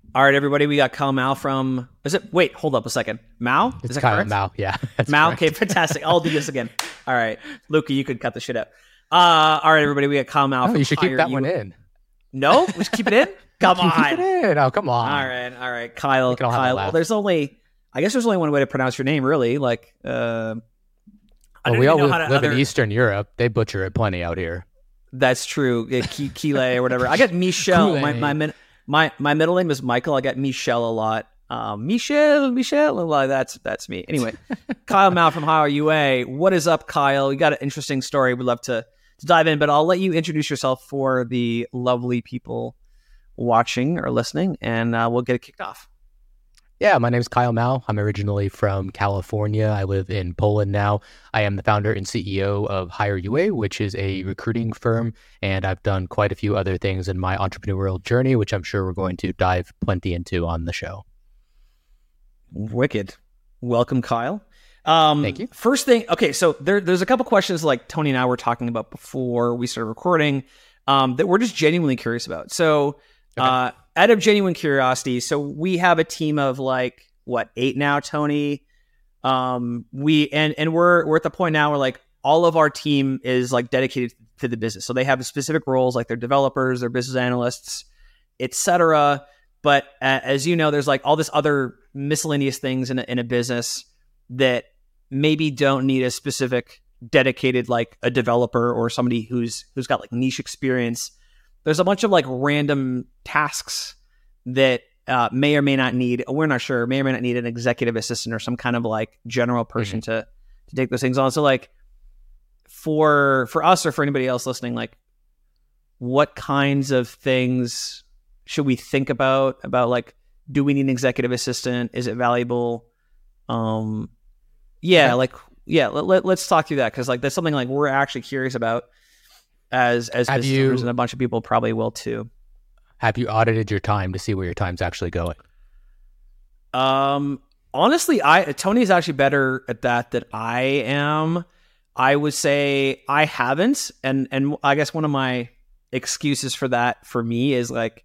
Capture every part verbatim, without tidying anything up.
All right, everybody, we got Kyle Mao from, is it, wait, hold up a second. Mao? It's is that Kyle correct? Mao, yeah. Mao? Correct. Okay, fantastic. I'll do this again. All right. Luca, you could cut the shit out. Uh, all right, everybody, we got Kyle Mao Oh, from you should keep Hire that You- one in. No? We should keep it in? Come Keep on. it in. Oh, come on. All right, all right. Kyle, We can all have a Kyle. laugh. Well, there's only, I guess there's only one way to pronounce your name, really. Like, uh, I Well, don't we even all know live, how to live other... in Eastern Europe. They butcher it plenty out here. That's true. Yeah, Ki- Kile or whatever. I got Michelle. my, my, min- my, my middle name is Michael. I got Michelle a lot. Um, Michelle, Michelle, well, that's that's me. Anyway, Kyle Mao from Hire U A. What is up, Kyle? You got an interesting story. We'd love to, to dive in, but I'll let you introduce yourself for the lovely people watching or listening, and uh, we'll get it kicked off. Yeah, my name's Kyle Mao. I'm originally from California. I live in Poland now. I am the founder and C E O of Hire U A, which is a recruiting firm, and I've done quite a few other things in my entrepreneurial journey, which I'm sure we're going to dive plenty into on the show. Wicked. Welcome, Kyle. Um, Thank you. First thing, okay, so there, there's a couple questions like Tony and I were talking about before we started recording um, that we're just genuinely curious about. So, Okay. uh, out of genuine curiosity, so we have a team of like what eight now, Tony. Um, we and and we're we're at the point now where like all of our team is like dedicated to the business. So they have specific roles, like they're developers, they're business analysts, et cetera. But uh, as you know, there's like all this other miscellaneous things in a, in a business that maybe don't need a specific dedicated, like a developer or somebody who's who's got like niche experience. There's a bunch of like random tasks that uh, may or may not need, we're not sure, may or may not need an executive assistant or some kind of like general person Mm-hmm. to to take those things on. So like for for us or for anybody else listening, like what kinds of things should we think about, about like, do we need an executive assistant? Is it valuable? Um, yeah, Okay. like, yeah, let, let, let's talk through that. Cause like, that's something like we're actually curious about as, as Have business you- owners, and a bunch of people probably will too. Have you audited your time to see where your time's actually going? Um, honestly, I, Tony's actually better at that than I am. I would say I haven't. And, and I guess one of my excuses for that for me is like,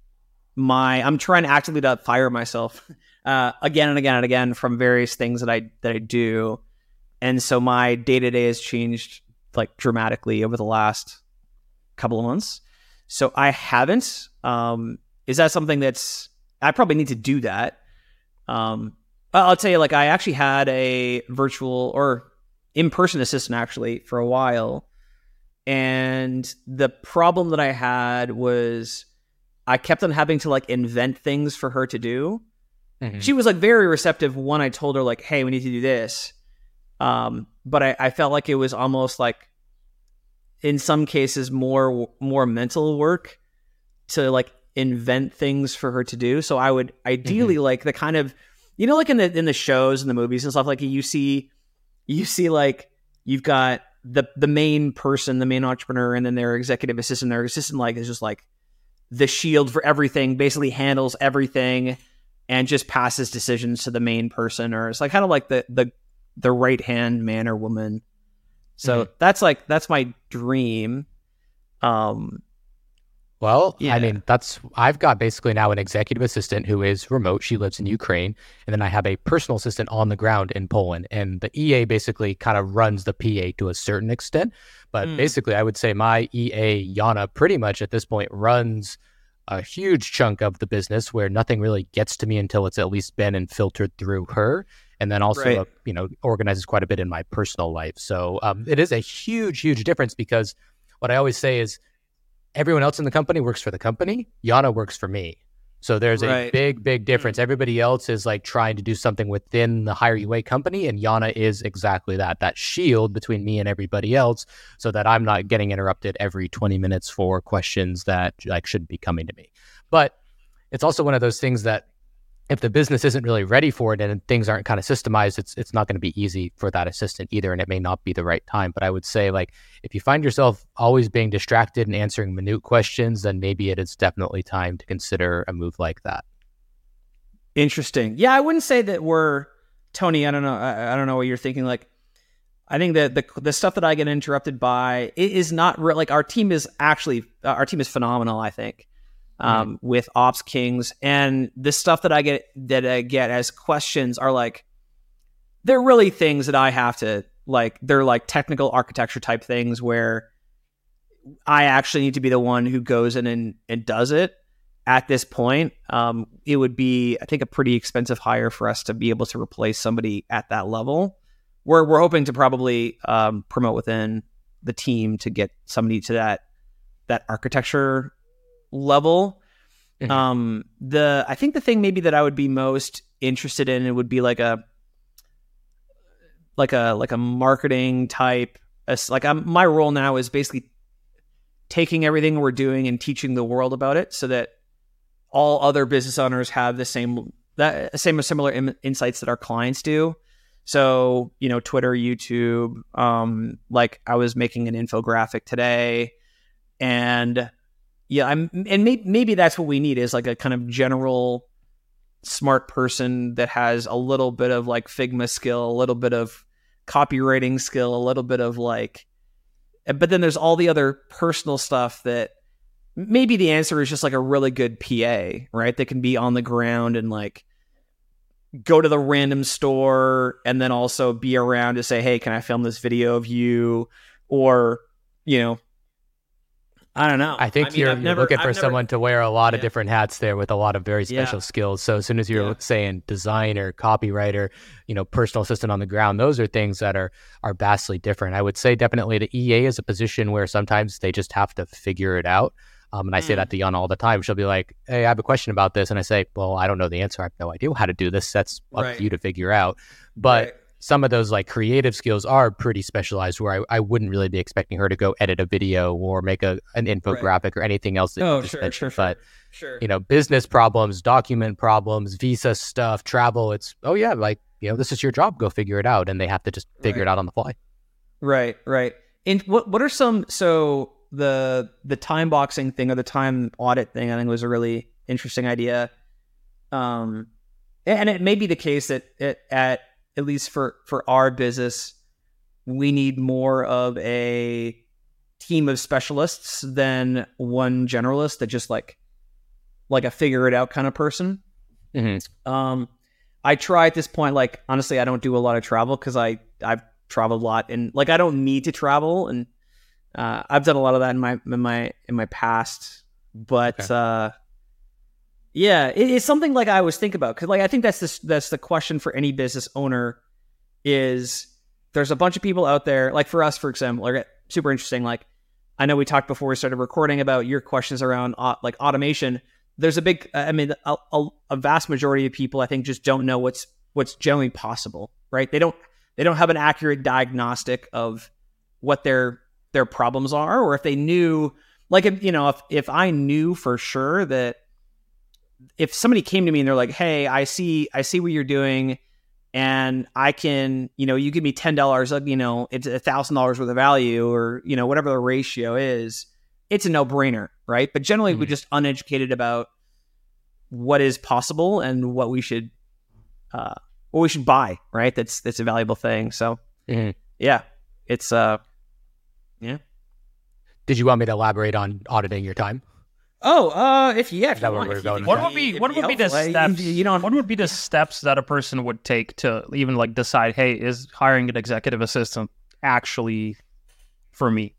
my I'm trying actively to fire myself uh, again and again and again from various things that I that I do, and so my day to day has changed like dramatically over the last couple of months. So I haven't. Um, is that something that's I probably need to do that? Um, I'll tell you, like I actually had a virtual or in person assistant actually for a while, and the problem that I had was I kept on having to like invent things for her to do. Mm-hmm. She was like very receptive when I told her like, hey, we need to do this. Um, but I, I felt like it was almost like in some cases more, more mental work to like invent things for her to do. So I would ideally Mm-hmm. like the kind of, you know, like in the, in the shows and the movies and stuff, like you see, you see like you've got the, the main person, the main entrepreneur, and then their executive assistant, their assistant like is just like the shield for everything, basically handles everything and just passes decisions to the main person, or it's like kind of like the the the right hand man or woman. So Mhm. that's like that's my dream. Um Well, Yeah. I mean, that's I've got basically now an executive assistant who is remote. She lives in Ukraine. And then I have a personal assistant on the ground in Poland. And the E A basically kind of runs the P A to a certain extent. But Mm. basically, I would say my E A, Yana, pretty much at this point runs a huge chunk of the business where nothing really gets to me until it's at least been and filtered through her. And then also, Right. uh, you know, organizes quite a bit in my personal life. So um, it is a huge, huge difference because what I always say is, everyone else in the company works for the company. Yana works for me. So there's a Right. big, big difference. Everybody else is like trying to do something within the Hire U A company, and Yana is exactly that, that shield between me and everybody else, so that I'm not getting interrupted every twenty minutes for questions that like shouldn't be coming to me. But it's also one of those things that if the business isn't really ready for it and things aren't kind of systemized, it's it's not going to be easy for that assistant either, and it may not be the right time. But I would say, like, if you find yourself always being distracted and answering minute questions, then maybe it is definitely time to consider a move like that. Interesting. Yeah, I wouldn't say that we're Tony. I don't know. I, I don't know what you're thinking. Like, I think that the the stuff that I get interrupted by it is not re- like our team is actually uh, our team is phenomenal. I think um, mm-hmm. with Ops Kings. And the stuff that I get that I get as questions are like, they're really things that I have to like, they're like technical architecture type things where I actually need to be the one who goes in and, and does it. At this point, um, it would be, I think, a pretty expensive hire for us to be able to replace somebody at that level. We're we're hoping to probably um, promote within the team to get somebody to that that architecture level. Mm-hmm. Um, the I think the thing maybe that I would be most interested in, it would be like a like a like a marketing type. Like I'm, my role now is basically taking everything we're doing and teaching the world about it, so that all other business owners have the same that same or similar in, insights that our clients do. So, you know, Twitter, YouTube, um, like I was making an infographic today, and yeah, I'm, and maybe, maybe that's what we need is like a kind of general smart person that has a little bit of like Figma skill, a little bit of copywriting skill, a little bit of like, but then there's all the other personal stuff that maybe the answer is just like a really good P A, right? That can be on the ground and like go to the random store and then also be around to say, hey, can I film this video of you? Or, you know, I don't know. I think I mean, you're, you're never, looking for I've someone never, to wear a lot yeah. of different hats there with a lot of very special yeah. skills. So as soon as you're yeah. saying designer, copywriter, you know, personal assistant on the ground, those are things that are are vastly different. I would say definitely the E A is a position where sometimes they just have to figure it out. Um, and I say that to Yana all the time. She'll be like, hey, I have a question about this. And I say, well, I don't know the answer. I have no idea how to do this. That's up right. to you to figure out. But right. some of those like creative skills are pretty specialized where I, I wouldn't really be expecting her to go edit a video or make a an infographic right. or anything else. That oh, sure, sure, But, sure. you know, business problems, document problems, visa stuff, travel. It's, oh, yeah, like, you know, this is your job. Go figure it out. And they have to just figure right. it out on the fly. Right, right. And what what are some, so... the the time boxing thing or the time audit thing, I think was a really interesting idea. Um, and it may be the case that it, at at least for, for our business, we need more of a team of specialists than one generalist that just like like a figure it out kind of person. Mm-hmm. Um, I try at this point, like honestly, I don't do a lot of travel because I I've traveled a lot and like I don't need to travel and. Uh, I've done a lot of that in my in my in my past, but okay. uh, yeah, it, it's something like I always think about because, like, I think that's the that's the question for any business owner is there's a bunch of people out there, like for us, for example, like super interesting. Like I know we talked before we started recording about your questions around uh, like automation. There's a big, I mean, a, a, a vast majority of people I think just don't know what's what's generally possible, right? They don't they don't have an accurate diagnostic of what their their problems are, or if they knew, like, if, you know, if, if I knew for sure that if somebody came to me and they're like, hey, I see, I see what you're doing and I can, you know, you give me ten dollars, you know, it's a thousand dollars worth of value or, you know, whatever the ratio is, it's a no brainer. Right. But generally mm-hmm. we're just uneducated about what is possible and what we should, uh, what we should buy. Right. That's, that's a valuable thing. So mm-hmm. yeah, it's, uh, yeah. Did you want me to elaborate on auditing your time? Oh, uh, if yeah, if that you want, we're going what would be what would be the steps? You know, what would be the steps that a person would take to even like decide, hey, is hiring an executive assistant actually for me?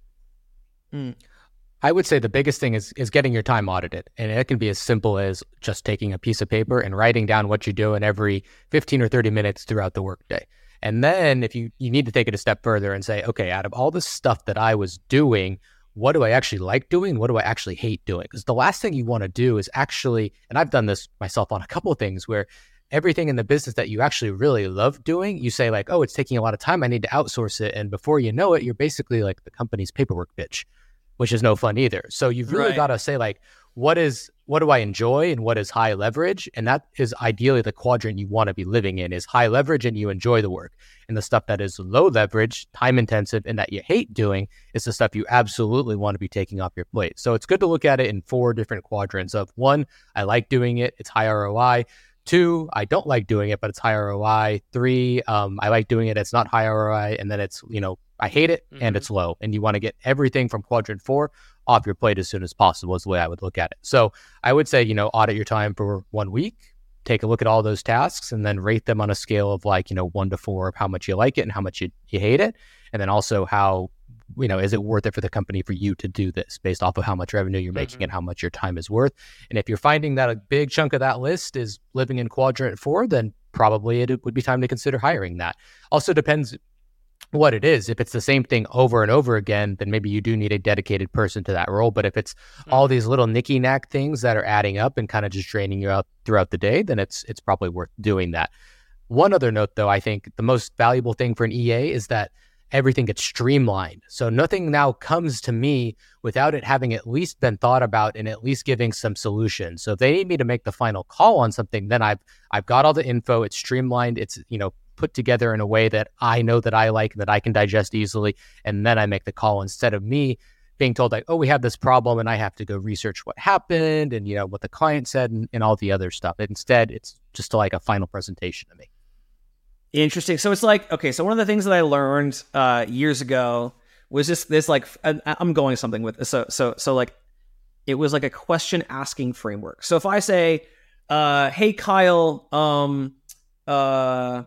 Mm. I would say the biggest thing is is getting your time audited, and it can be as simple as just taking a piece of paper and writing down what you're doing every fifteen or thirty minutes throughout the workday. And then if you, you need to take it a step further and say, okay, out of all the stuff that I was doing, what do I actually like doing? What do I actually hate doing? Because the last thing you want to do is actually, and I've done this myself on a couple of things where everything in the business that you actually really love doing, you say like, oh, it's taking a lot of time. I need to outsource it. And before you know it, you're basically like the company's paperwork bitch, which is no fun either. So you've really right. got to say like, what is, what do I enjoy and what is high leverage? And that is ideally the quadrant you want to be living in is high leverage and you enjoy the work. And the stuff that is low leverage, time intensive, and that you hate doing is the stuff you absolutely want to be taking off your plate. So it's good to look at it in four different quadrants of one, I like doing it. It's high R O I. Two, I don't like doing it, but it's high R O I. Three, um, I like doing it, it's not high R O I. And then it's, you know, I hate it mm-hmm. and it's low. And you want to get everything from quadrant four off your plate as soon as possible is the way I would look at it. So I would say, you know, audit your time for one week, take a look at all those tasks, and then rate them on a scale of like, you know, one to four of how much you like it and how much you, you hate it. And then also how, you know, is it worth it for the company for you to do this based off of how much revenue you're making mm-hmm. and how much your time is worth? And if you're finding that a big chunk of that list is living in quadrant four, then probably it would be time to consider hiring that. Also depends what it is. If it's the same thing over and over again, then maybe you do need a dedicated person to that role. But if it's mm-hmm. all these little nicky knack things that are adding up and kind of just draining you out throughout the day, then it's it's probably worth doing that. One other note, though, I think the most valuable thing for an E A is that everything gets streamlined. So nothing now comes to me without it having at least been thought about and at least giving some solutions. So if they need me to make the final call on something, then I've I've got all the info. It's streamlined. It's, you know, put together in a way that I know that I like and that I can digest easily. And then I make the call instead of me being told like, oh, we have this problem and I have to go research what happened and, you know, what the client said and, and all the other stuff. Instead, it's just like a final presentation to me. Interesting. So it's like, okay, so one of the things that I learned uh, years ago was just this, like, I'm going something with this. So, so, so like, it was like a question asking framework. So if I say, uh, hey, Kyle, um, uh,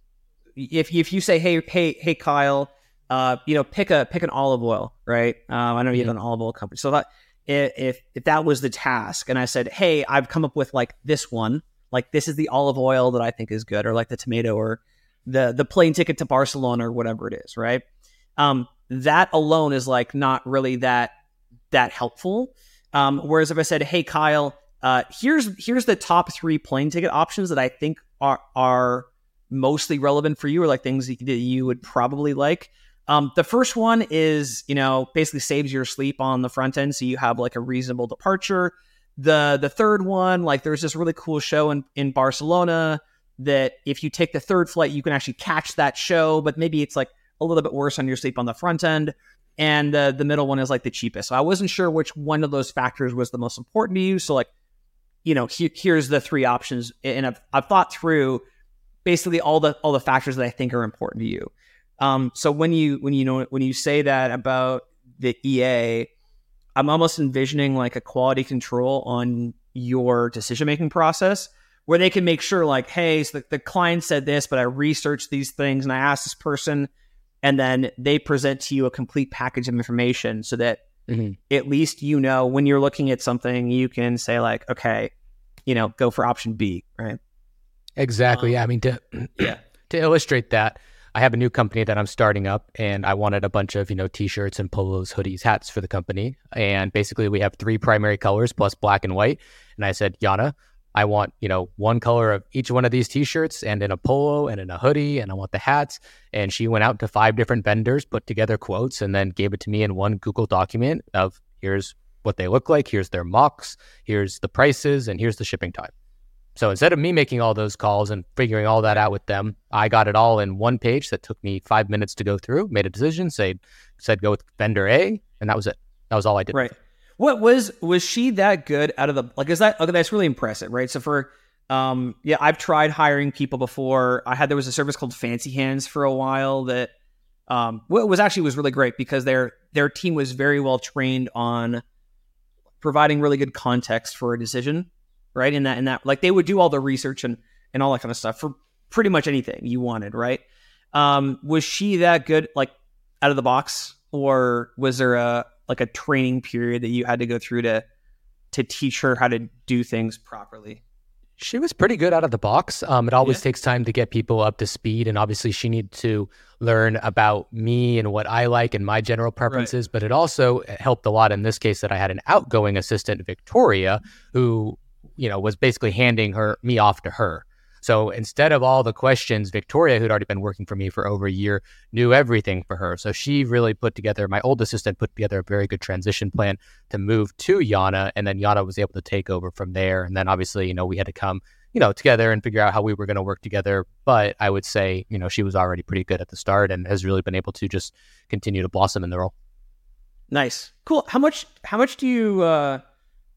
if, if you say, hey, hey, hey, Kyle, uh, you know, pick a, pick an olive oil, right? Um, I know you have an olive oil company. So that if, if that was the task and I said, hey, I've come up with like this one, like this is the olive oil that I think is good, or like the tomato, or the the plane ticket to Barcelona, or whatever it is, right? Um, that alone is like not really that that helpful. Um, whereas if I said, hey, Kyle, uh, here's here's the top three plane ticket options that I think are are mostly relevant for you, or like things that you would probably like. Um, the first one is, you know, basically saves your sleep on the front end, so you have like a reasonable departure. The the third one, like there's this really cool show in, in Barcelona that if you take the third flight, you can actually catch that show, but maybe it's like a little bit worse on your sleep on the front end. And uh, the middle one is like the cheapest. So I wasn't sure which one of those factors was the most important to you. So like, you know, he, here's the three options. And I've, I've thought through basically all the all the factors that I think are important to you. Um, so when you when you know when you say that about the E A, I'm almost envisioning like a quality control on your decision-making process where they can make sure like, hey, so the, the client said this, but I researched these things and I asked this person, and then they present to you a complete package of information so that mm-hmm. at least, you know, when you're looking at something, you can say like, okay, you know, go for option B, right? Exactly. Um, I mean, to, yeah. to illustrate that, I have a new company that I'm starting up, and I wanted a bunch of, you know, t-shirts and polos, hoodies, hats for the company. And basically we have three primary colors plus black and white. And I said, Yana, I want, you know, one color of each one of these t-shirts and in a polo and in a hoodie, and I want the hats. And she went out to five different vendors, put together quotes, and then gave it to me in one Google document of here's what they look like, here's their mocks, here's the prices, and here's the shipping time. So instead of me making all those calls and figuring all that out with them, I got it all in one page that took me five minutes to go through, made a decision, said, said go with vendor A, and that was it. That was all I did. Right. What was, was she that good out of the, like, is that, okay, that's really impressive, right? So for, um, yeah, I've tried hiring people before. I had, there was a service called Fancy Hands for a while that, um, well, it was actually was really great because their, their team was very well trained on providing really good context for a decision, right? In that, in that, like they would do all the research and, and all that kind of stuff for pretty much anything you wanted, right? Um, was she that good, like out of the box, or was there a, like a training period that you had to go through to to teach her how to do things properly? She was pretty good out of the box. Um, it always yeah. takes time to get people up to speed. And obviously she needed to learn about me and what I like and my general preferences. Right. But it also helped a lot in this case that I had an outgoing assistant, Victoria, who, you know, was basically handing her me off to her. So instead of all the questions, Victoria, who'd already been working for me for over a year, knew everything for her. So she really put together, my old assistant put together a very good transition plan to move to Yana. And then Yana was able to take over from there. And then obviously, you know, we had to come, you know, together and figure out how we were going to work together. But I would say, you know, she was already pretty good at the start and has really been able to just continue to blossom in the role. Nice. Cool. How much, how much do you, uh,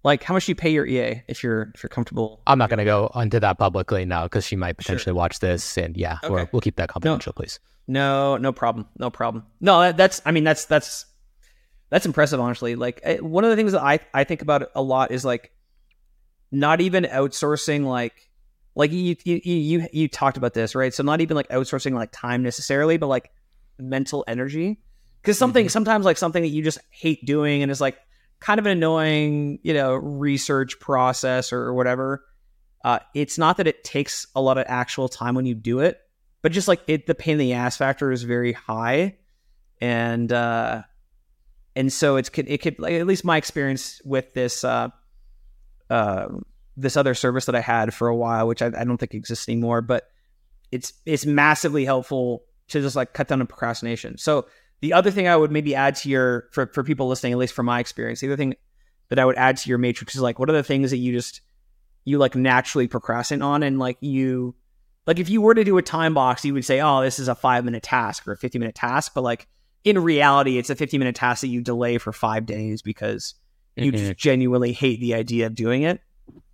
Like, how much do you pay your E A if you're if you're comfortable? I'm not going to go onto that publicly now because she might potentially Sure. watch this, and yeah, Okay. we'll, we'll keep that confidential, please. No, no problem, no problem. No, that, that's I mean that's that's that's impressive, honestly. Like I, one of the things that I I think about a lot is like not even outsourcing like like you you you you talked about this, right? So not even like outsourcing like time necessarily, but like mental energy. Because something mm-hmm. sometimes like something that you just hate doing and is like kind of an annoying, you know, research process or whatever. Uh, it's not that it takes a lot of actual time when you do it, but just like it, the pain in the ass factor is very high, and uh, and so it's it could like at least my experience with this uh, uh, this other service that I had for a while, which I, I don't think exists anymore, but it's it's massively helpful to just like cut down on procrastination. So the other thing I would maybe add to your, for, for people listening, at least from my experience, the other thing that I would add to your matrix is like, what are the things that you just, you like naturally procrastinate on? And like you, like if you were to do a time box, you would say, oh, this is a five minute task or a fifty minute task. But like in reality, it's a fifty minute task that you delay for five days because you mm-hmm. just genuinely hate the idea of doing it.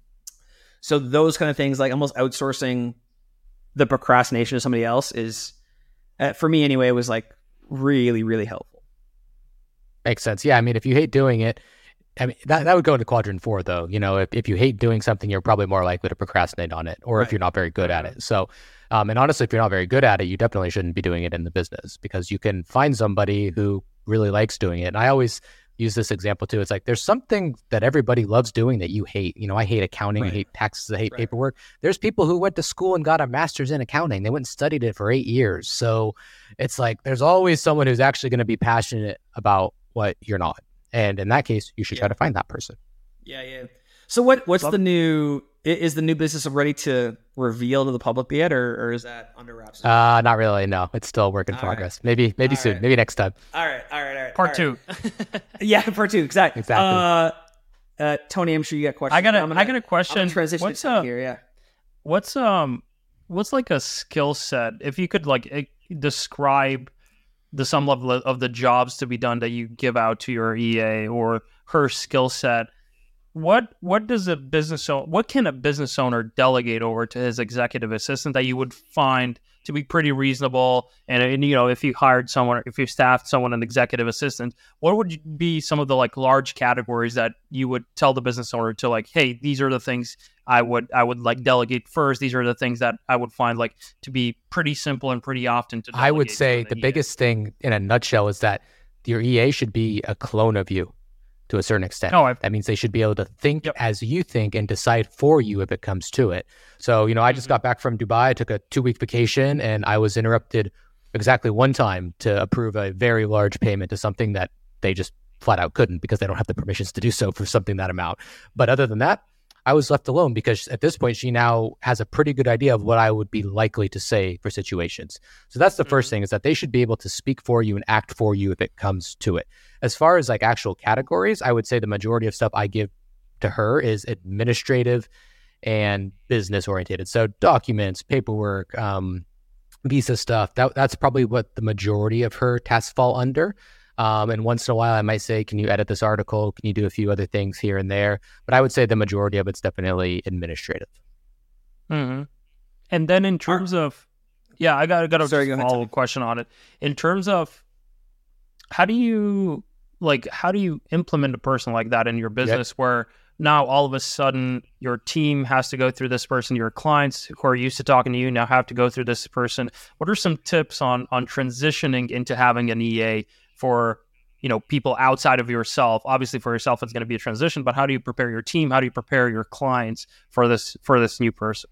So those kind of things, like almost outsourcing the procrastination to somebody else is, uh, for me anyway, it was like, really, really helpful. Makes sense. Yeah. I mean, if you hate doing it, I mean, that, that would go into quadrant four, though. You know, if, if you hate doing something, you're probably more likely to procrastinate on it, or right. if you're not very good at it. So, um, and honestly, if you're not very good at it, you definitely shouldn't be doing it in the business because you can find somebody who really likes doing it. And I always use this example too. It's like, there's something that everybody loves doing that you hate. You know, I hate accounting, right. I hate taxes, I hate right. paperwork. There's people who went to school and got a master's in accounting. They went and studied it for eight years. So it's like, there's always someone who's actually going to be passionate about what you're not. And in that case, you should yeah. try to find that person. Yeah, yeah. So what what's Love- the new, is the new business ready to reveal to the public yet, or, or is that under wraps? Uh, not really, no. It's still a work in all progress. Right. Maybe maybe all soon, right. maybe next time. All right, all right, all right. Part all two. Right. yeah, part two, exactly. Exactly. Uh, uh, Tony, I'm sure you got questions. I got a, gonna, I got a question. Transition what's uh, here, yeah. What's um, what's like a skill set? If you could like e- describe the some level of the jobs to be done that you give out to your E A or her skill set, what what does a business owner, what can a business owner delegate over to his executive assistant that you would find to be pretty reasonable? And, and you know, if you hired someone, if you staffed someone an executive assistant, what would be some of the like large categories that you would tell the business owner to like, hey, these are the things I would I would like delegate first. These are the things that I would find like to be pretty simple and pretty often to delegate. I would say the biggest thing in a nutshell is that your E A should be a clone of you to a certain extent. Oh, that means they should be able to think yep. as you think and decide for you if it comes to it. So, you know, I just mm-hmm. got back from Dubai. I took a two-week vacation and I was interrupted exactly one time to approve a very large payment to something that they just flat out couldn't because they don't have the permissions to do so for something that amount. But other than that, I was left alone because at this point, she now has a pretty good idea of what I would be likely to say for situations. So that's the mm-hmm. first thing, is that they should be able to speak for you and act for you if it comes to it. As far as like actual categories, I would say the majority of stuff I give to her is administrative and business oriented. So documents, paperwork, um, visa stuff, that, that's probably what the majority of her tasks fall under. Um, and once in a while, I might say, can you edit this article? Can you do a few other things here and there? But I would say the majority of it's definitely administrative. Mm-hmm. And then in terms of, yeah, I got, I got a Sorry, go follow up question on it. In terms of how do you, like, how do you implement a person like that in your business yep. where now all of a sudden your team has to go through this person, your clients who are used to talking to you now have to go through this person? What are some tips on on transitioning into having an E A for, you know, people outside of yourself? Obviously for yourself, it's going to be a transition, but how do you prepare your team? How do you prepare your clients for this, for this new person?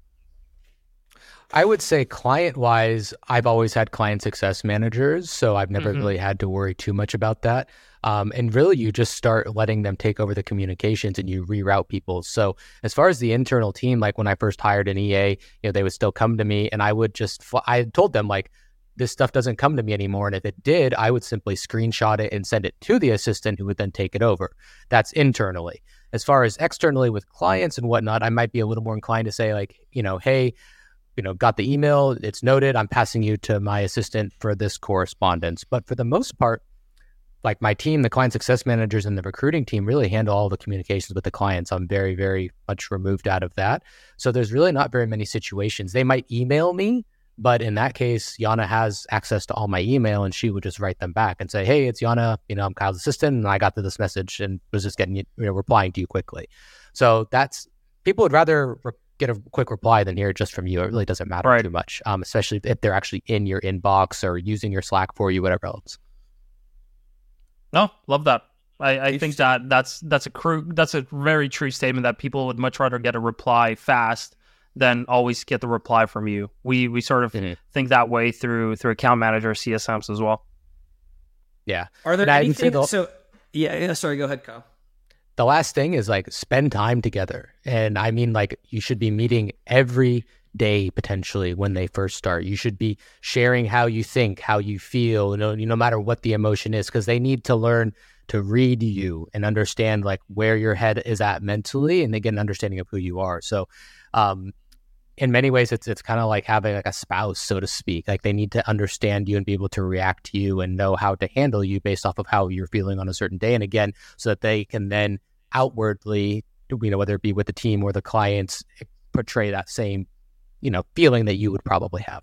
I would say client-wise, I've always had client success managers, so I've never mm-hmm. really had to worry too much about that. Um, and really, you just start letting them take over the communications and you reroute people. So as far as the internal team, like when I first hired an E A, you know, they would still come to me and I would just, I told them like, this stuff doesn't come to me anymore. And if it did, I would simply screenshot it and send it to the assistant who would then take it over. That's internally. As far as externally with clients and whatnot, I might be a little more inclined to say like, you know, hey, you know, got the email, it's noted, I'm passing you to my assistant for this correspondence. But for the most part, like my team, the client success managers and the recruiting team really handle all the communications with the clients. I'm very, very much removed out of that. So there's really not very many situations. They might email me, but in that case, Yana has access to all my email and she would just write them back and say, hey, it's Yana, you know, I'm Kyle's assistant and I got to this message and was just getting, you know, replying to you quickly. So that's, people would rather re- get a quick reply than hear it just from you. It really doesn't matter Right. too much, um, especially if they're actually in your inbox or using your Slack for you, whatever else. No, love that. I, I think that that's that's a cru- that's a very true statement that people would much rather get a reply fast than always get the reply from you. We we sort of Mhm. think that way through through account manager C S Ms as well. Yeah. Are there And I would say anything? the- So yeah, yeah. Sorry, go ahead, Kyle. The last thing is like spend time together. And I mean, like you should be meeting every day potentially when they first start. You should be sharing how you think, how you feel, you know, no matter what the emotion is, because they need to learn to read you and understand like where your head is at mentally, and they get an understanding of who you are. So um, in many ways, it's it's kind of like having like a spouse, so to speak. Like they need to understand you and be able to react to you and know how to handle you based off of how you're feeling on a certain day. And again, so that they can then outwardly, you know, whether it be with the team or the clients, portray that same, you know, feeling that you would probably have.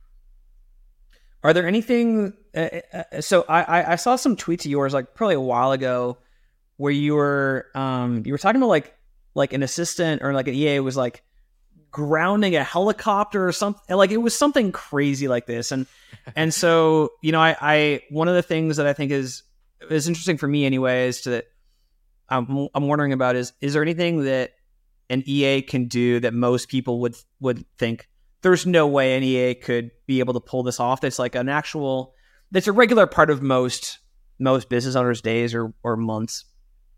Are there anything? Uh, uh, so I, I I saw some tweets of yours like probably a while ago, where you were um you were talking about like like an assistant or like an E A was like grounding a helicopter or something. Like it was something crazy like this, and and so you know I I one of the things that I think is is interesting for me anyway is to I'm I'm wondering about is is there anything that an E A can do that most people would would think there's no way an E A could be able to pull this off? That's like an actual, that's a regular part of most most business owners' days or or months.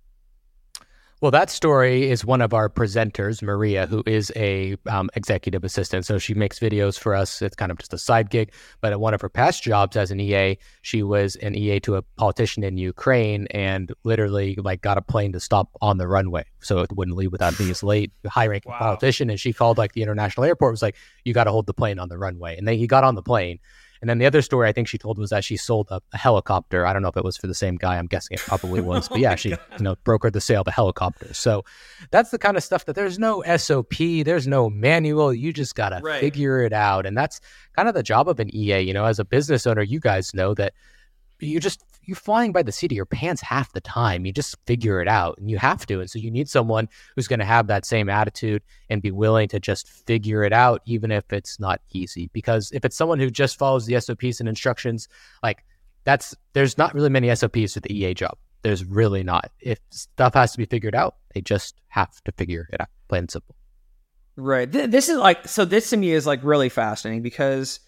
Well, that story is one of our presenters, Maria, who is a um, executive assistant. So she makes videos for us. It's kind of just a side gig. But at one of her past jobs as an E A, she was an E A to a politician in Ukraine and literally like got a plane to stop on the runway so it wouldn't leave without being late, high-ranking Wow. politician. And she called like the international airport, was like, you got to hold the plane on the runway. And then he got on the plane. And then the other story I think she told was that she sold a, a helicopter. I don't know if it was for the same guy. I'm guessing it probably was. But yeah, she you know brokered the sale of a helicopter. So that's the kind of stuff that there's no S O P, there's no manual. You just got to Right. figure it out. And that's kind of the job of an E A. You know, as a business owner, you guys know that you just, you're flying by the seat of your pants half the time. You just figure it out and you have to. And so you need someone who's going to have that same attitude and be willing to just figure it out, even if it's not easy. Because if it's someone who just follows the S O Ps and instructions, like that's, there's not really many S O Ps for the E A job. There's really not. If stuff has to be figured out, they just have to figure it out, plain and simple. Right. Th- This is like, so this to me is like really fascinating because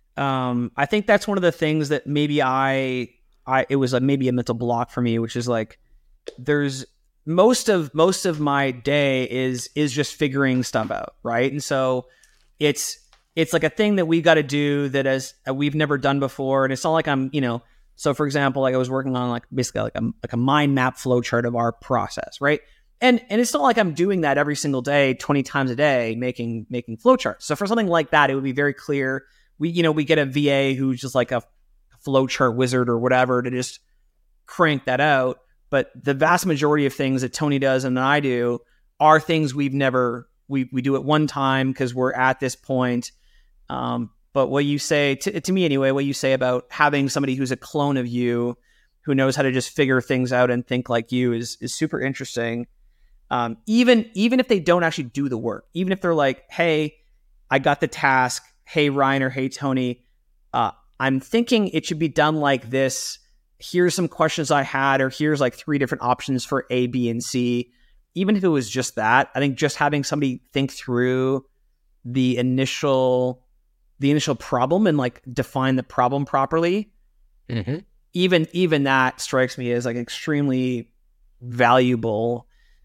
um, I think that's one of the things that maybe I, I, it was a, maybe a mental block for me, which is like, there's most of, most of my day is, is just figuring stuff out. Right. And so it's, it's like a thing that we've got to do that as uh, we've never done before. And it's not like I'm, you know, so for example, like I was working on like basically like a, like a mind map flow chart of our process. Right. And and it's not like I'm doing that every single day, twenty times a day, making making flowcharts. So for something like that, it would be very clear. We you know we get a V A who's just like a flowchart wizard or whatever to just crank that out. But the vast majority of things that Tony does and that I do are things we've never we we do it one time because we're at this point. Um, but what you say to, to me anyway, what you say about having somebody who's a clone of you, who knows how to just figure things out and think like you is is super interesting. Um, even even if they don't actually do the work, even if they're like, hey, I got the task. Hey, Ryan or hey, Tony, uh, I'm thinking it should be done like this. Here's some questions I had, or here's like three different options for A, B, and C. Even if it was just that, I think just having somebody think through the initial the initial problem and like define the problem properly, Mm-hmm. even even that strikes me as like extremely valuable.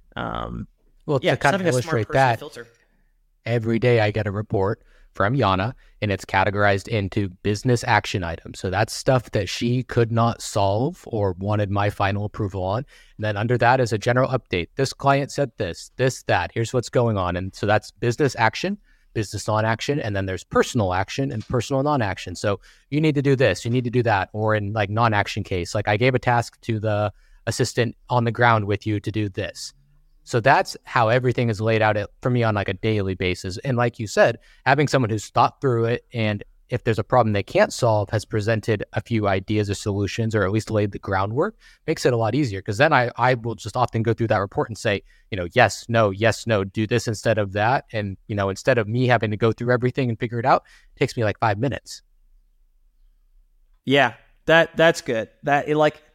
Um, Well, yeah, to kind of having a smart illustrate person to that, filter. every day I get a report from Yana and it's categorized into business action items. So that's stuff that she could not solve or wanted my final approval on. And then under that is a general update. This client said this, this, that, here's what's going on. And so that's business action. business non-action, and then there's personal action and personal non-action. So you need to do this, you need to do that. Or in like non-action case, like I gave a task to the assistant on the ground with you to do this. So that's how everything is laid out for me on like a daily basis. And like you said, having someone who's thought through it, and if there's a problem they can't solve, has presented a few ideas or solutions, or at least laid the groundwork, makes it a lot easier. Because then I, I will just often go through that report and say, you know, yes, no, yes, no, do this instead of that. And, you know, instead of me having to go through everything and figure it out, it takes me like five minutes. Yeah, that that's good. That it like,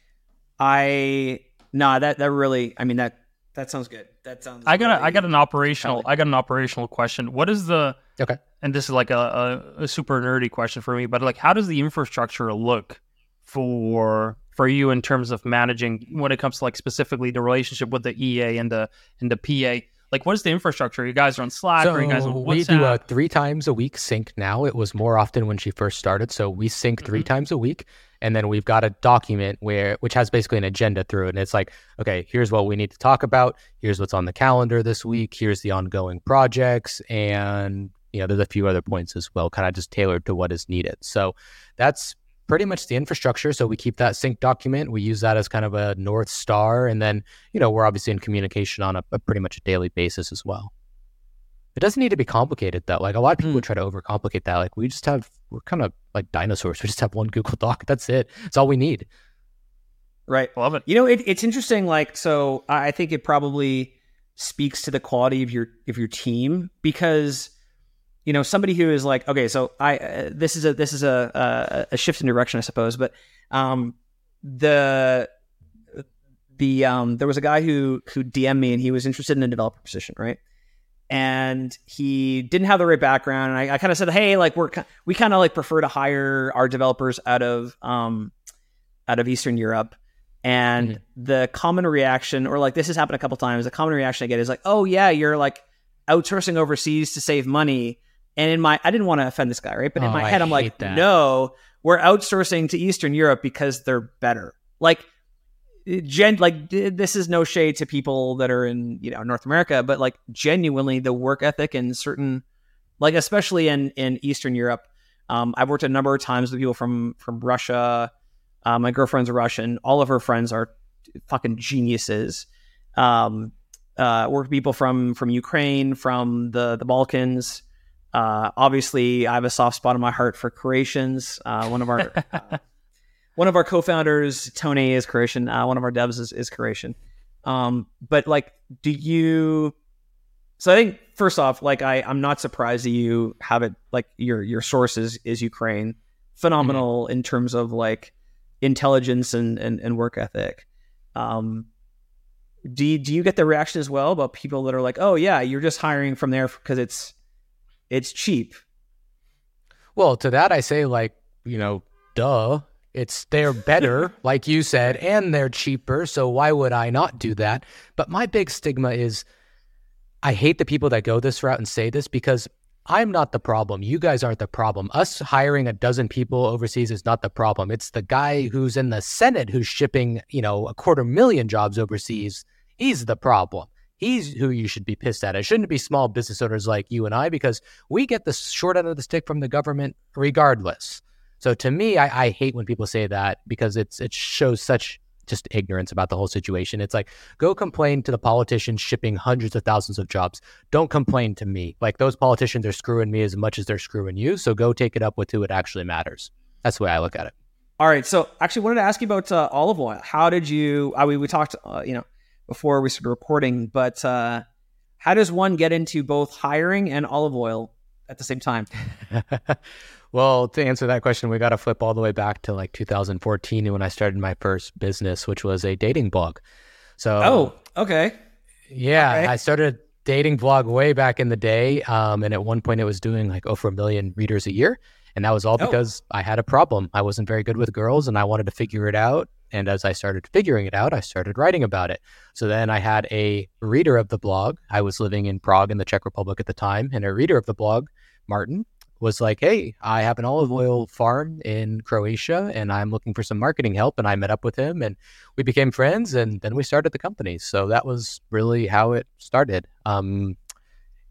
I, nah, that, that really, I mean, that, that sounds good. That sounds. I got really a, I got an operational compelling. I got an operational question. What is the Okay. And this is like a, a, a super nerdy question for me, but like, how does the infrastructure look for for you in terms of managing when it comes to like specifically the relationship with the E A and the and the P A? Like, what is the infrastructure? You guys are on Slack, So or you guys on we WhatsApp? do a three times a week sync now. It was more often when she first started. So we sync three Mhm. times a week. And then we've got a document where, which has basically an agenda through it. And it's like, okay, here's what we need to talk about. Here's what's on the calendar this week. Here's the ongoing projects. And, you know, there's a few other points as well, kind of just tailored to what is needed. So that's pretty much the infrastructure. So we keep that sync document. We use that as kind of a North Star. And then, you know, we're obviously in communication on a, a pretty much a daily basis as well. It doesn't need to be complicated though. Like a lot of people Mm. try to overcomplicate that. Like we just have, we're kind of like dinosaurs. We just have one Google Doc. That's it. It's all we need. Right. Love it. You know, it, it's interesting. Like, so I I think it probably speaks to the quality of your of your team, because, you know, somebody who is like, okay, so I uh, this is a this is a, a a shift in direction, I suppose, but um the the um there was a guy who who D M'd me, and he was interested in a developer position, right? And he didn't have the right background, and I, I kind of said, hey, like we're ki- we kind of like prefer to hire our developers out of um out of Eastern Europe. And Mhm. the common reaction, or like this has happened a couple times, the common reaction I get is like, oh yeah, you're like outsourcing overseas to save money. And in my, I didn't want to offend this guy, right? But in Oh, my I head, I'm hate like, that. no, we're outsourcing to Eastern Europe because they're better. Like, gen, like this is no shade to people that are in, you know, North America, but like genuinely the work ethic in certain, like especially in in Eastern Europe, um, I've worked a number of times with people from from Russia. Uh, my girlfriend's a Russian. All of her friends are fucking geniuses. Um, uh, work with people from from Ukraine, from the the Balkans. Uh, obviously, I have a soft spot in my heart for Croatians. Uh, one of our uh, one of our co-founders, Tony, is Croatian. Uh, one of our devs is, is Croatian. Um, but like, do you? So I think first off, like I, I'm not surprised that you have it. Like your your source is, is Ukraine. Phenomenal mm-hmm. in terms of like intelligence and, and, and work ethic. Um, do you, do you get the reaction as well about people that are like, oh yeah, you're just hiring from there because it's it's cheap? Well, to that I say, like, you know, duh. It's they're better, like you said, and they're cheaper. So why would I not do that? But my big stigma is I hate the people that go this route and say this, because I'm not the problem. You guys aren't the problem. Us hiring a dozen people overseas is not the problem. It's the guy who's in the Senate who's shipping, you know, a quarter million jobs overseas. He's the problem. He's who you should be pissed at. It shouldn't be small business owners like you and I, because we get the short end of the stick from the government regardless. So to me, I, I hate when people say that, because it's it shows such just ignorance about the whole situation. It's like, go complain to the politicians shipping hundreds of thousands of jobs. Don't complain to me. Like, those politicians are screwing me as much as they're screwing you. So go take it up with who it actually matters. That's the way I look at it. All right. So actually wanted to ask you about uh, olive oil. How did you, I mean, we talked, uh, you know, before we started recording, but uh, how does one get into both hiring and olive oil at the same time? Well, to answer that question, we got to flip all the way back to like two thousand fourteen when I started my first business, which was a dating blog. So, oh, okay. Yeah, okay. I started a dating blog way back in the day. Um, and at one point it was doing like over a million readers a year. And that was all because oh. I had a problem. I wasn't very good with girls and I wanted to figure it out. And as I started figuring it out, I started writing about it. So then I had a reader of the blog. I was living in Prague in the Czech Republic at the time. And a reader of the blog, Martin, was like, hey, I have an olive oil farm in Croatia and I'm looking for some marketing help. And I met up with him and we became friends and then we started the company. So that was really how it started. Um,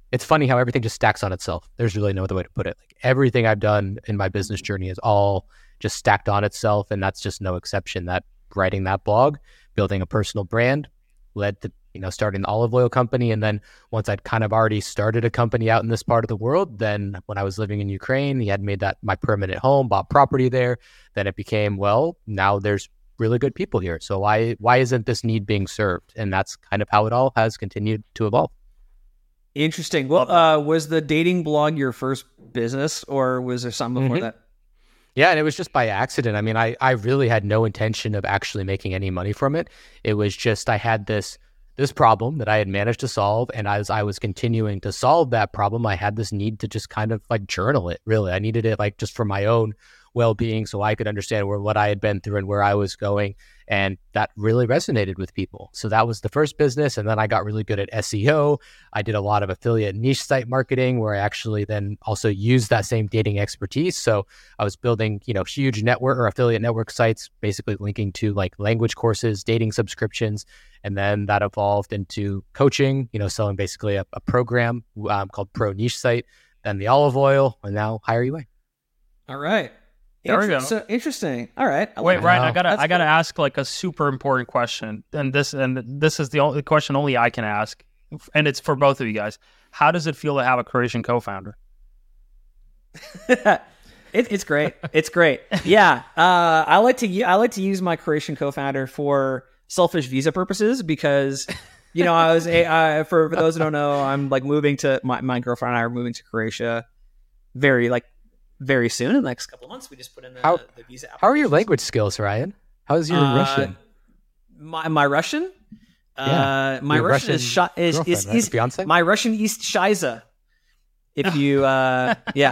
it's funny how everything just stacks on itself. There's really no other way to put it. Like everything I've done in my business journey is all just stacked on itself, and that's just no exception. That writing that blog, building a personal brand, led to you know starting the olive oil company, and then once I'd kind of already started a company out in this part of the world, then when I was living in Ukraine, he had made that my permanent home, bought property there. Then it became, well, now there's really good people here, so why why isn't this need being served? And that's kind of how it all has continued to evolve. Interesting. Well, uh, was the dating blog your first business, or was there something before mm-hmm. that? Yeah, and it was just by accident. I mean, I, I really had no intention of actually making any money from it. It was just I had this this problem that I had managed to solve, and as I was continuing to solve that problem, I had this need to just kind of like journal it, really. I needed it like just for my own well-being so I could understand where what I had been through and where I was going. And that really resonated with people. So that was the first business. And then I got really good at S E O. I did a lot of affiliate niche site marketing where I actually then also used that same dating expertise. So I was building, you know, huge network or affiliate network sites, basically linking to like language courses, dating subscriptions. And then that evolved into coaching, you know, selling basically a, a program um, called Pro Niche Site, then the olive oil, and now Hire U A. All right. There we go. So interesting. All right. I Wait, like Ryan, I gotta, That's I gotta cool. ask like a super important question, and this, and this is the only question only I can ask, and it's for both of you guys. How does it feel to have a Croatian co-founder? it, it's great. It's great. Yeah. Uh, I like to, I like to use my Croatian co-founder for selfish visa purposes because, you know, I was a, uh, for, for those who don't know, I'm like moving to my, my girlfriend and I are moving to Croatia very like. very soon in the next couple of months. We just put in the, how, the visa application. How are your language skills, Ryan? How's your uh, Russian? My my Russian? Yeah. Uh, my Russian, Russian is, sh- is, is, right? is fiance? My Russian is Shiza. If you, uh, yeah.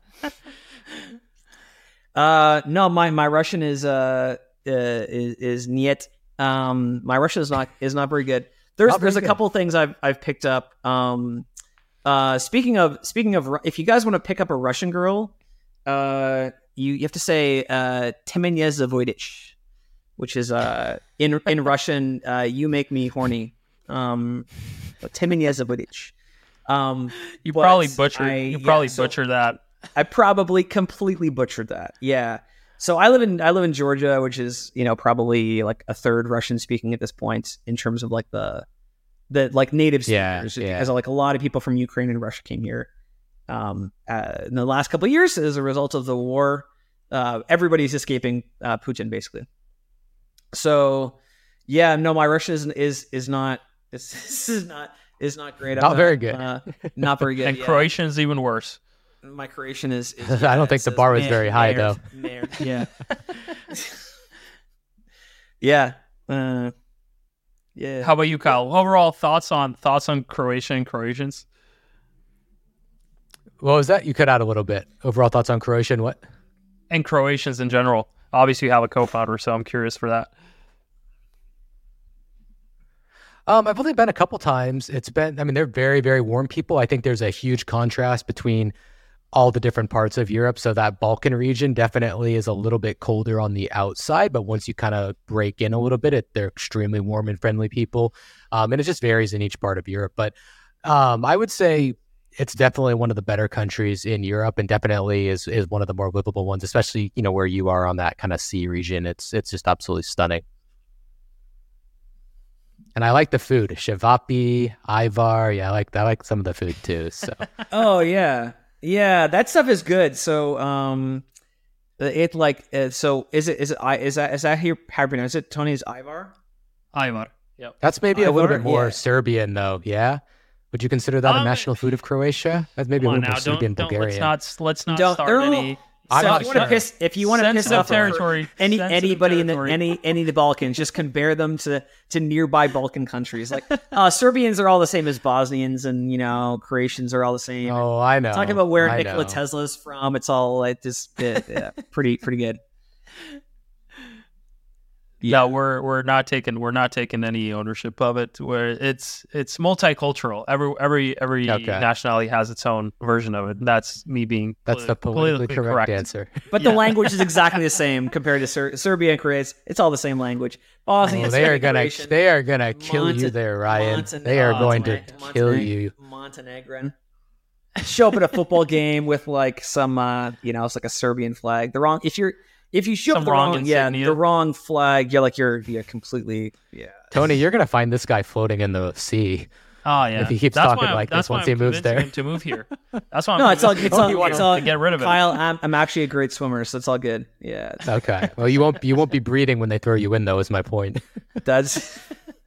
Uh, no, my, my Russian is, uh, uh is, is niet. Um, my Russian is not, is not very good. There's, very there's a good. couple things I've, I've picked up. Um, uh, speaking of, speaking of, if you guys want to pick up a Russian girl, Uh, you, you have to say uh, Temenya Zavoidich, which is uh, in in Russian, uh, you make me horny. Um, Temenya Zavoidich. Um, you probably butchered. I, you probably yeah, butchered so that. I probably completely butchered that. Yeah. So I live in I live in Georgia, which is you know probably like a third Russian speaking at this point in terms of like the the like native speakers. Yeah, yeah. Because like a lot of people from Ukraine and Russia came here. Um, uh, in the last couple of years, as a result of the war, uh, everybody's escaping uh, Putin, basically. So, yeah, no, my Russian is is, is not is, this is not is not great. Not I'm very not, good. Uh, not very good. And yeah. Croatian is even worse. My Croatian is. is yeah, I don't think the bar was very high, though. Yeah. yeah. Uh, yeah. How about you, Kyle? Overall thoughts on thoughts on Croatian and Croatians? What was that? You cut out a little bit. Overall thoughts on Croatia and what? And Croatians in general. Obviously, you have a co-founder, so I'm curious for that. Um, I've only been a couple times. It's been, I mean, they're very, very warm people. I think there's a huge contrast between all the different parts of Europe. So that Balkan region definitely is a little bit colder on the outside, but once you kind of break in a little bit, it, they're extremely warm and friendly people. Um, and it just varies in each part of Europe. But um, I would say it's definitely one of the better countries in Europe, and definitely is is one of the more livable ones, especially, you know, where you are on that kind of sea region. It's it's just absolutely stunning. And I like the food. Shevapi, Ivar. Yeah, I like I like some of the food too. So Oh yeah. Yeah, that stuff is good. So um it like uh, so is it is it I is that is that here how you pronounce it? Tony's Ivar? Ivar. Yep. That's maybe Ivar? a little bit more yeah. Serbian though, yeah? Would you consider that um, a national food of Croatia? That's maybe a little now, more Serbian, don't, Bulgarian. Don't, let's not let's not don't, start any. So if you want to piss, if you want to piss off territory, any anybody territory. in the any any of the Balkans, just compare them to to nearby Balkan countries. Like uh, Serbians are all the same as Bosnians, and you know Croatians are all the same. Oh, I know. Talking about where I Nikola know. Tesla's from, it's all like just yeah, yeah, pretty pretty good. Yeah, no, we're we're not taking we're not taking any ownership of it. Where it's it's multicultural. Every every every okay. nationality has its own version of it. That's me being that's politi- the politically, politically correct, correct answer. But yeah. The language is exactly the same compared to Ser- Serbia and Croatia. It's all the same language. Bosnia, oh, they are gonna Croatian, they are gonna kill Monte- you there, Ryan. Monten- they are oh, going to Monteneg- kill you. Montenegrin. show up at a football game with like some, uh, you know, it's like a Serbian flag. The wrong if you're if you show Some up the wrong wrong, yeah, insignia. the wrong flag, you're like you're yeah completely yeah. Tony, you're gonna find this guy floating in the sea. Oh yeah, If he keeps that's talking why I'm- like that's this why once I'm he moves convincing there. him to move here. That's why I'm No, it's all it's convincing all, him it's all to get rid of it. Kyle, I'm I'm actually a great swimmer, so it's all good. Yeah, Okay. Well, you won't you won't be breathing when they throw you in, though. Is my point. that's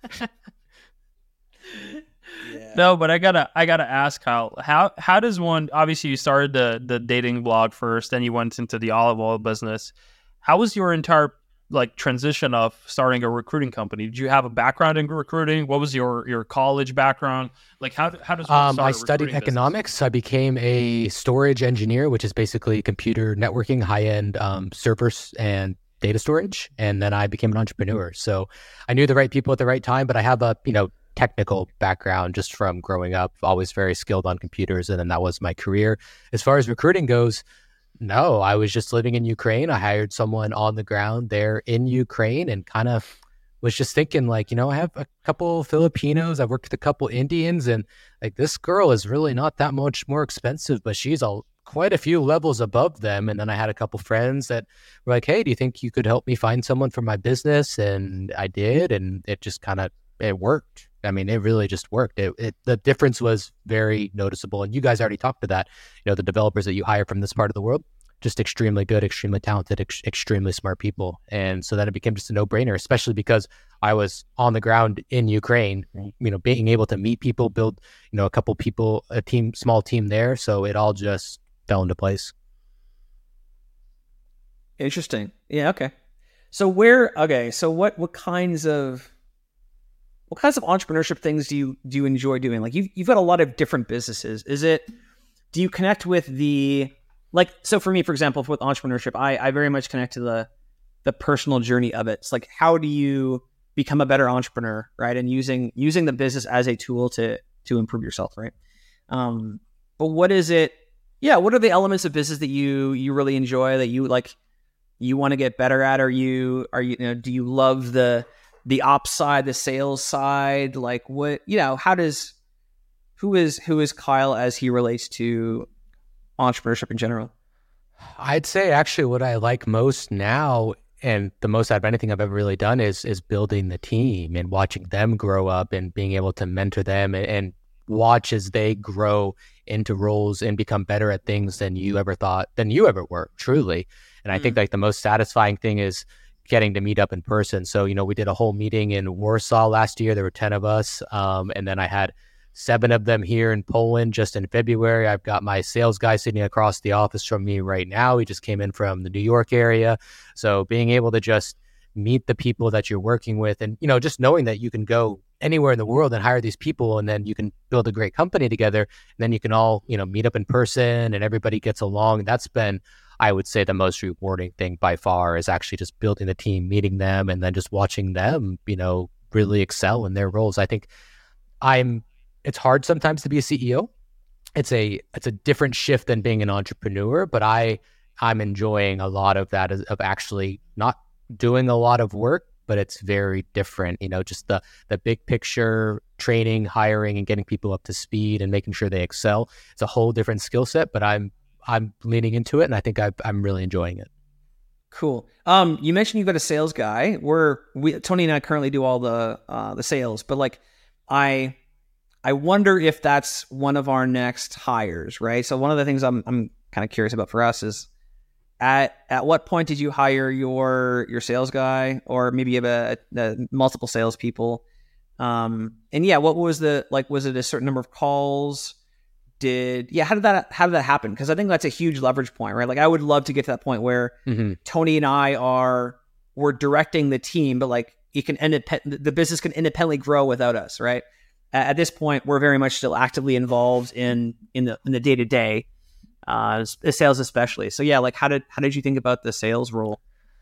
No, but I gotta I gotta ask Kyle, how how does one obviously you started the the dating blog first, then you went into the olive oil business. How was your entire like transition of starting a recruiting company? Did you have a background in recruiting? What was your your college background? Like how how does one Um, start I a studied recruiting business? economics. I became a storage engineer, which is basically computer networking, high end um, servers and data storage. And then I became an entrepreneur. So I knew the right people at the right time, but I have a you know technical background just from growing up, always very skilled on computers, and then that was my career. As far as recruiting goes, no, I was just living in Ukraine. I hired someone on the ground there in Ukraine and kind of was just thinking like, you know, I have a couple Filipinos, I've worked with a couple Indians, and like this girl is really not that much more expensive, but she's a quite a few levels above them. And then I had a couple friends that were like, hey, do you think you could help me find someone for my business? And I did, and it just kind of, it worked. I mean, it really just worked. It, it the difference was very noticeable. And you guys already talked to that. You know, the developers that you hire from this part of the world, just extremely good, extremely talented, ex- extremely smart people. And so then it became just a no-brainer, especially because I was on the ground in Ukraine, you know, being able to meet people, build, you know, a couple people, a team, small team there. So it all just fell into place. interesting. Yeah, okay. So where okay, so what what kinds of what kinds of entrepreneurship things do you do you enjoy doing? Like you've you've got a lot of different businesses. Is it do you connect with the like so for me, for example, with entrepreneurship, I, I very much connect to the the personal journey of it. It's like how do you become a better entrepreneur, right? And using using the business as a tool to to improve yourself, right? Um, but what is it? Yeah, what are the elements of business that you you really enjoy that you like you want to get better at? Are you are you, you know, do you love the the ops side, the sales side? Like what, you know, how does who is who is Kyle as he relates to entrepreneurship in general? I'd say actually what I like most now and the most out of anything I've ever really done is is building the team and watching them grow up and being able to mentor them and, and watch as they grow into roles and become better at things than you ever thought, than you ever were, truly. And I Mm. think like the most satisfying thing is getting to meet up in person. So, you know, we did a whole meeting in Warsaw last year. There were ten of us. Um, and then I had seven of them here in Poland just in February. I've got my sales guy sitting across the office from me right now. He just came in from the New York area. So being able to just meet the people that you're working with and, you know, just knowing that you can go anywhere in the world and hire these people and then you can build a great company together. And then you can all, you know, meet up in person and everybody gets along. That's been, I would say, the most rewarding thing by far is actually just building the team, meeting them, and then just watching them, you know, really excel in their roles. I think I'm, it's hard sometimes to be a C E O. It's a, it's a different shift than being an entrepreneur, but I, I'm enjoying a lot of that, of actually not doing a lot of work, but it's very different, you know, just the, the big picture, training, hiring, and getting people up to speed and making sure they excel. It's a whole different skill set, but I'm, I'm leaning into it, and I think I've, I'm really enjoying it. Cool. Um, you mentioned you've got a sales guy. We're we Tony and I currently do all the uh, the sales, but like I I wonder if that's one of our next hires, right? So one of the things I'm I'm kind of curious about for us is at at what point did you hire your your sales guy, or maybe you have a, a multiple salespeople? Um, and yeah, what was the like? Was it a certain number of calls? Did yeah? How did that how did that happen? Because I think that's a huge leverage point, right? Like I would love to get to that point where Mm-hmm. Tony and I are we're directing the team, but like it can independent the business can independently grow without us, right? At, at this point, we're very much still actively involved in in the in the day to day, uh, sales especially. So yeah, like how did how did you think about the sales role?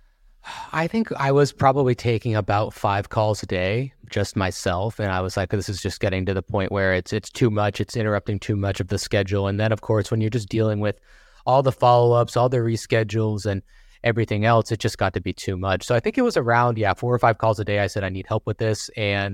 I think I was probably taking about five calls a day, just myself. And I was like, this is just getting to the point where it's it's too much. It's interrupting too much of the schedule. And then, of course, when you're just dealing with all the follow-ups, all the reschedules and everything else, it just got to be too much. So I think it was around, yeah, four or five calls a day. I said, I need help with this. And,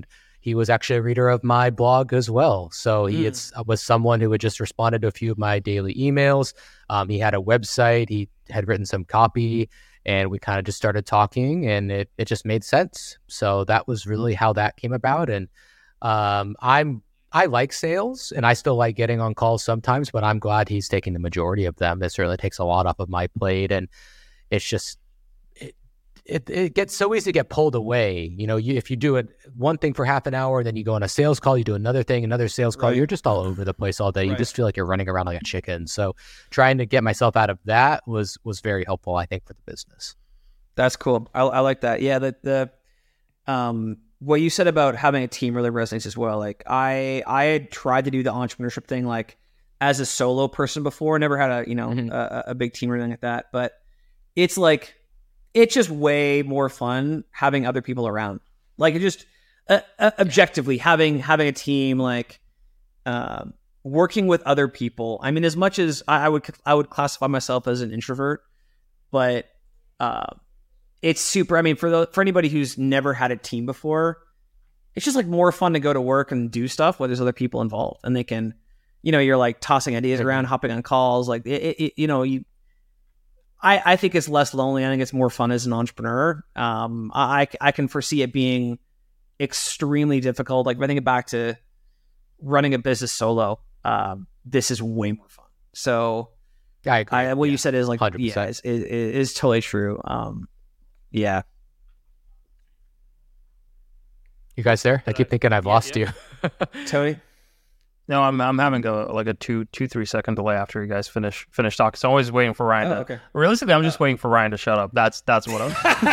he was actually a reader of my blog as well. So he Mm. it's, was someone who had just responded to a few of my daily emails. Um, he had a website. He had written some copy, and we kind of just started talking, and it, it just made sense. So that was really how that came about. And um, I'm I like sales, and I still like getting on calls sometimes, but I'm glad he's taking the majority of them. It certainly takes a lot off of my plate, and it's just it it, it gets so easy to get pulled away. You know, you, if you do it one thing for half an hour, then you go on a sales call, you do another thing, another sales call, Right. you're just all over the place all day. You Right. just feel like you're running around like a chicken. So trying to get myself out of that was was very helpful, I think, for the business. That's cool. I, I like that. Yeah, the the um what you said about having a team really resonates as well. Like I I had tried to do the entrepreneurship thing like as a solo person before. Never had a you know Mhm. a, a big team or anything like that. But it's like it's just way more fun having other people around. Like it just uh, uh, objectively having having a team like um working with other people. I mean, as much as I, I would I would classify myself as an introvert, but uh, it's super. I mean, for the for anybody who's never had a team before, it's just like more fun to go to work and do stuff where there's other people involved, and they can, you know, you're like tossing ideas Mhm. around, hopping on calls, like it, it, it- you know, you. I, I think it's less lonely. I think it's more fun as an entrepreneur. Um, I I can foresee it being extremely difficult. Like if I think back to running a business solo, um, this is way more fun. So I agree. I, what Yeah. you said is like, one hundred yeah, percent. is, is, is totally true. Um, yeah. You guys there? I keep thinking I've Yeah, lost yeah. you. Tony? No, I'm I'm having a like a two two three second delay after you guys finish finish talking. So I'm always waiting for Ryan. Oh, to, okay. Realistically, I'm just waiting for Ryan to shut up. That's that's what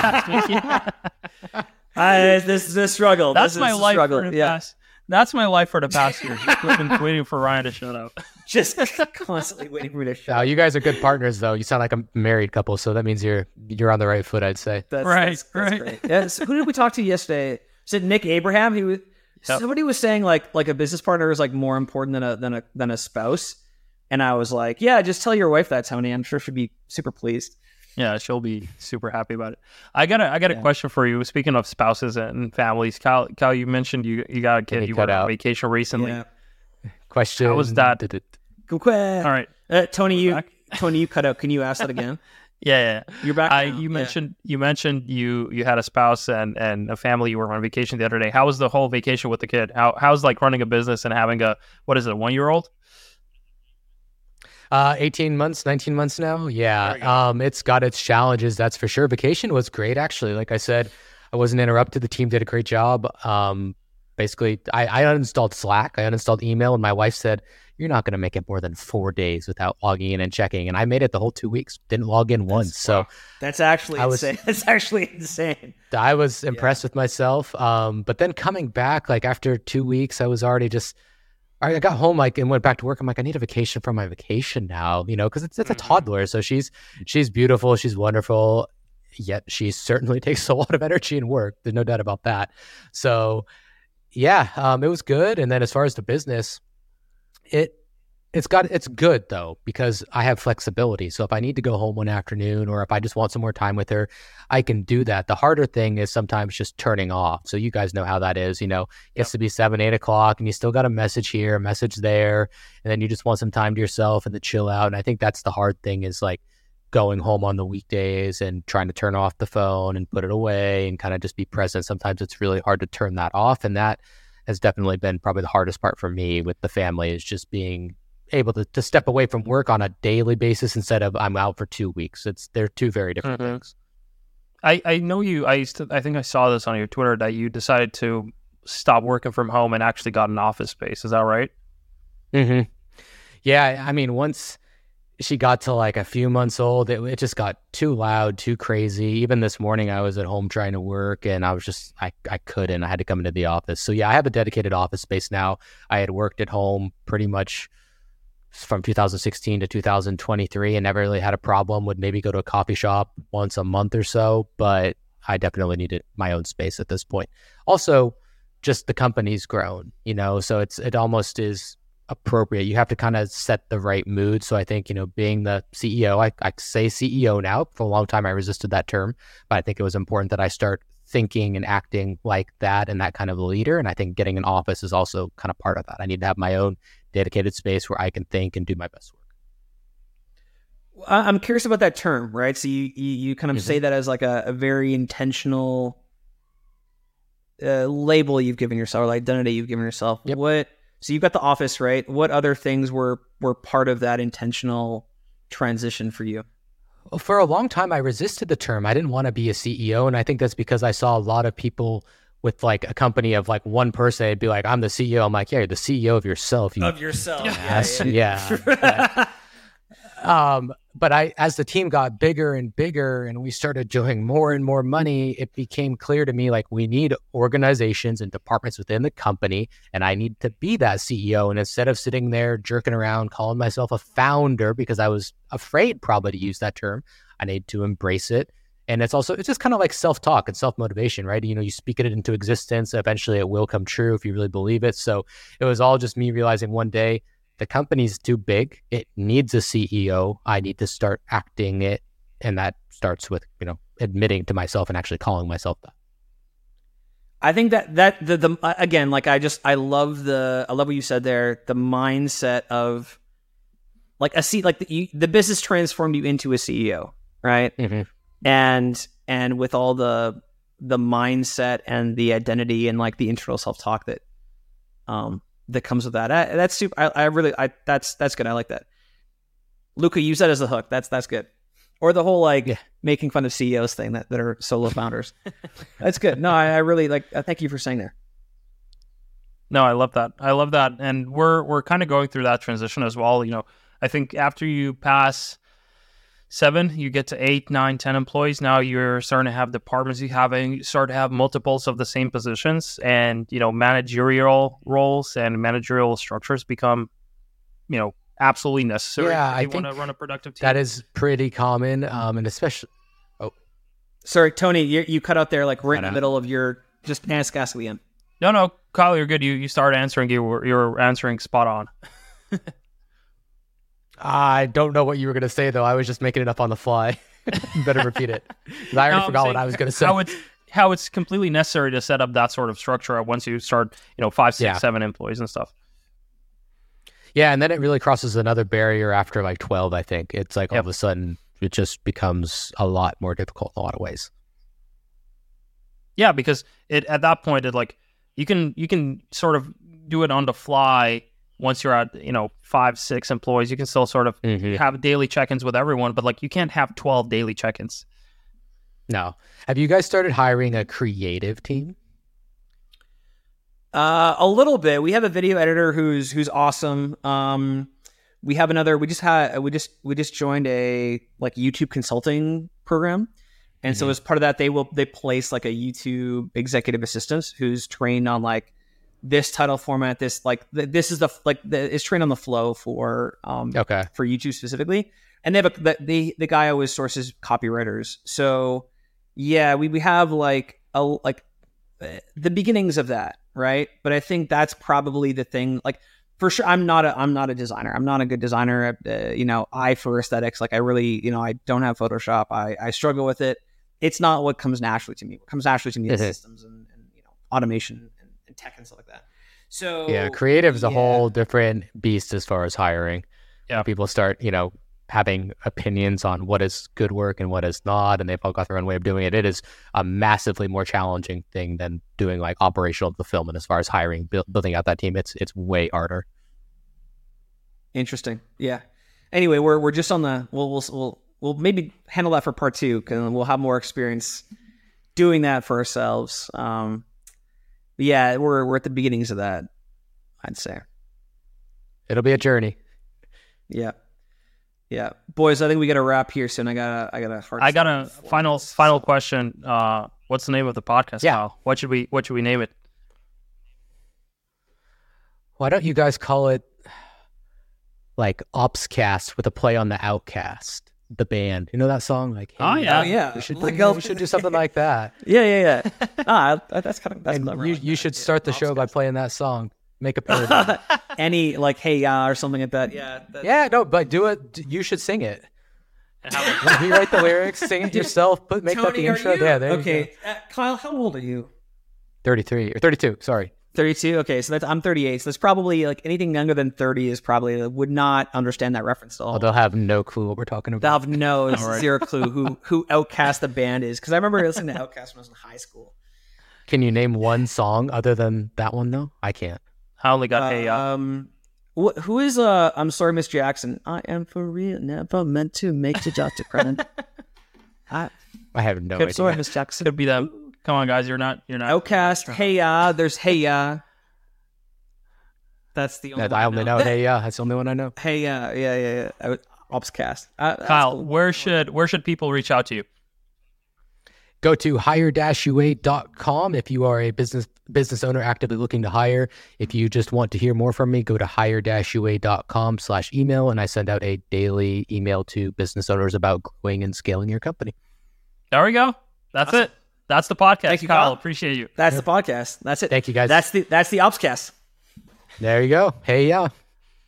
I'm. I, this is a struggle. That's This my is a life struggle. for the Yeah. past. That's my life for the past year. Just been waiting for Ryan to shut up. Just constantly waiting for me to No, shut. you guys are good partners, though. You sound like a married couple, so that means you're you're on the right foot, I'd say. That's, Right, that's, that's right. great. Yeah, so who did we talk to yesterday? Was it Nick Abraham? He was Yep. somebody was saying like like a business partner is like more important than a than a than a spouse, and I was like, yeah, just tell your wife that, Tony. I'm sure she'd be super pleased. Yeah, she'll be super happy about it. I got a I got a Yeah. question for you. Speaking of spouses and families, Kyle, Kyle, you mentioned you you got a kid. he You cut were on out. vacation recently. Yeah. Question. How was that? Did it- Good question. All right. Uh, Tony, you Back? Tony, you cut out. Can you ask that again? Yeah, yeah. You're back. I now. you Yeah. mentioned you mentioned you you had a spouse and and a family. You were on vacation the other day. How was the whole vacation with the kid? How how's like running a business and having a what is it, a one year old? Uh, eighteen months, nineteen months now. There Yeah. we go. Um, it's got its challenges, that's for sure. Vacation was great, actually. Like I said, I wasn't interrupted. The team did a great job. Um, basically, I, I uninstalled Slack. I uninstalled email, and my wife said, "You're not going to make it more than four days without logging in and checking." And I made it the whole two weeks. Didn't log in once. So That's actually I was- insane. That's actually insane. I was impressed with myself. Um, but then coming back, like after two weeks, I was already just. I got home like and went back to work. I'm like, I need a vacation from my vacation now, you know, because it's it's a Mhm. toddler, so she's she's beautiful, she's wonderful, yet she certainly takes a lot of energy and work. There's no doubt about that. So, yeah, um, it was good. And then as far as the business, it it's got it's good though because I have flexibility. So if I need to go home one afternoon or if I just want some more time with her, I can do that. The harder thing is sometimes just turning off. So you guys know how that is. You know, it gets to be seven, eight o'clock, and you still got a message here, a message there, and then you just want some time to yourself and to chill out. And I think that's the hard thing is like going home on the weekdays and trying to turn off the phone and put it away and kind of just be present. Sometimes it's really hard to turn that off, and that has definitely been probably the hardest part for me with the family is just being able to, to step away from work on a daily basis instead of I'm out for two weeks. It's they're two very different Mhm. things. I, I know you. I used to. I think I saw this on your Twitter that you decided to stop working from home and actually got an office space. Is that right? Mm-hmm. Yeah, I mean, once she got to like a few months old, it, it just got too loud, too crazy. Even this morning, I was at home trying to work, and I was just I I couldn't. I had to come into the office. So yeah, I have a dedicated office space now. I had worked at home pretty much from two thousand sixteen to two thousand twenty-three and never really had a problem. Would maybe go to a coffee shop once a month or so, but I definitely needed my own space at this point. Also, just the company's grown, you know, so it's it almost is appropriate. You have to kind of set the right mood. So I think, you know, being the C E O, I, I say C E O now. For a long time, I resisted that term, but I think it was important that I start thinking and acting like that and that kind of a leader. And I think getting an office is also kind of part of that. I need to have my own dedicated space where I can think and do my best work. I'm curious about that term, right? So you you, you kind of mm-hmm. say that as like a, a very intentional uh, label you've given yourself, or like identity you've given yourself. Yep. What? So you've got the office, right? What other things were were part of that intentional transition for you? Well, for a long time, I resisted the term. I didn't want to be a C E O, and I think that's because I saw a lot of people with like a company of like one person. It'd be like, "I'm the C E O." I'm like, "Yeah, you're the C E O of yourself." You of yourself. Yes. Yeah. yeah. Um, but I, as the team got bigger and bigger and we started doing more and more money, it became clear to me, like, we need organizations and departments within the company, and I need to be that C E O. And instead of sitting there jerking around, calling myself a founder, because I was afraid probably to use that term, I need to embrace it. And it's also, it's just kind of like self-talk and self-motivation, right? You know, you speak it into existence. Eventually it will come true if you really believe it. So it was all just me realizing one day, the company's too big. It needs a C E O. I need to start acting it. And that starts with, you know, admitting to myself and actually calling myself that. I think that, that the, the, again, like I just, I love the, I love what you said there. The mindset of like a C, like the, you, the business transformed you into a C E O, right? Mm-hmm. And, and with all the, the mindset and the identity and like the internal self-talk that, um, that comes with that. I, that's super. I, I really, I, that's, that's good. I like that. Luca, use that as a hook. That's, that's good. Or the whole, like, yeah. making fun of C E Os thing that, that are solo founders. That's good. No, I, I really like, uh, thank you for saying that. No, I love that. I love that. And we're, we're kind of going through that transition as well. You know, I think after you pass seven, you get to eight, nine, ten employees. Now you're starting to have departments. You have you start to have multiples of the same positions, and you know managerial roles and managerial structures become, you know, absolutely necessary. Yeah, if I you think want to run a productive team. That is pretty common, um, and especially. Oh, sorry, Tony, you you cut out there like right in the middle of your just ask ask again. No, no, Kyle, you're good. You you started answering. You were you were answering spot on. I don't know what you were going to say, though. I was just making it up on the fly. You better repeat it. I already no, forgot what I was going to say. How it's, how it's completely necessary to set up that sort of structure once you start, you know, five, six, yeah. seven employees and stuff. Yeah, and then it really crosses another barrier after like twelve, I think. It's like all yep. of a sudden it just becomes a lot more difficult in a lot of ways. Yeah, because it at that point, it like you can you can sort of do it on the fly. Once you're at, you know, five, six employees, you can still sort of mm-hmm. have daily check-ins with everyone, but like you can't have twelve daily check-ins. No. Have you guys started hiring a creative team? Uh, a little bit. We have a video editor who's who's awesome. Um, we have another. We just had we just we just joined a like YouTube consulting program, and mm-hmm. so as part of that, they will they place like a YouTube executive assistant who's trained on like. This title format, this like th- this is the like the, is trained on the flow for um okay for YouTube specifically, and they have a the the, the guy always sources copywriters. So yeah, we we have like a like uh, the beginnings of that, right? But I think that's probably the thing. Like for sure, I'm not a I'm not a designer. I'm not a good designer. Uh, you know, eye for aesthetics. Like I really you know I don't have Photoshop. I I struggle with it. It's not what comes naturally to me. What comes naturally to me is systems and, and you know automation. And tech and stuff like that. So yeah, creative is a yeah. whole different beast as far as hiring. Yeah, people start, you know, having opinions on what is good work and what is not, and they've all got their own way of doing it. It is a massively more challenging thing than doing like operational fulfillment as far as hiring, build, building out that team. It's it's way harder. Interesting. Yeah. Anyway, we're we're just on the we'll we'll we'll, we'll maybe handle that for part two because we'll have more experience doing that for ourselves. Um, Yeah, we're we're at the beginnings of that, I'd say. It'll be a journey. Yeah, yeah, boys. I think we got to wrap here soon. I got I got a hard. I got a final this, final so. question. Uh, what's the name of the podcast? Yeah. Kyle? What should we What should we name it? Why don't you guys call it like Opscast with a play on the Outcast? The band, you know that song? Like, hey, oh yeah, oh, yeah. We should, do, we should do something like that. yeah, yeah, yeah. ah, that's kind of that's clever. You, like you that. should start the yeah, show by playing that song. Make a parody. Any like hey ya uh, or something like that. Yeah. Yeah, no, but do it. You should sing it. And have Rewrite the lyrics, sing it yourself, put make that the are intro. you- Yeah, there you okay, uh, Kyle, how old are you? go. thirty-three or thirty-two. Sorry. thirty-two. Okay, so that's I'm thirty-eight. So that's probably like anything younger than thirty is probably would not understand that reference at all. Oh, they'll have no clue what we're talking about. They'll have no All right. zero clue who who Outkast the band is because I remember listening to Outkast when I was in high school. Can you name one song other than that one though? I can't. Howley got hey ya. Um, wh- who is uh? I'm sorry, Miss Jackson. I am for real, never meant to make you just a credit. I I have no I'm idea. sorry, Miss Jackson. Could be them. Come on, guys, you're not. You're not. Outkast. Hey ya. There's hey ya. That's the only. That one I only know. Hey, yeah, that's the only one I know. Hey ya. Yeah, yeah, yeah. I would- Opscast. Uh, that's Kyle, cool. where should where should people reach out to you? Go to hire dash u a dot com if you are a business business owner actively looking to hire. If you just want to hear more from me, go to hire dash u a dot com slash email, and I send out a daily email to business owners about growing and scaling your company. There we go. That's Awesome. it. That's the podcast. Thank you, Kyle. Kyle. Appreciate you. That's the podcast. That's it. Thank you, guys. That's the that's the Opscast. There you go. Hey, yeah.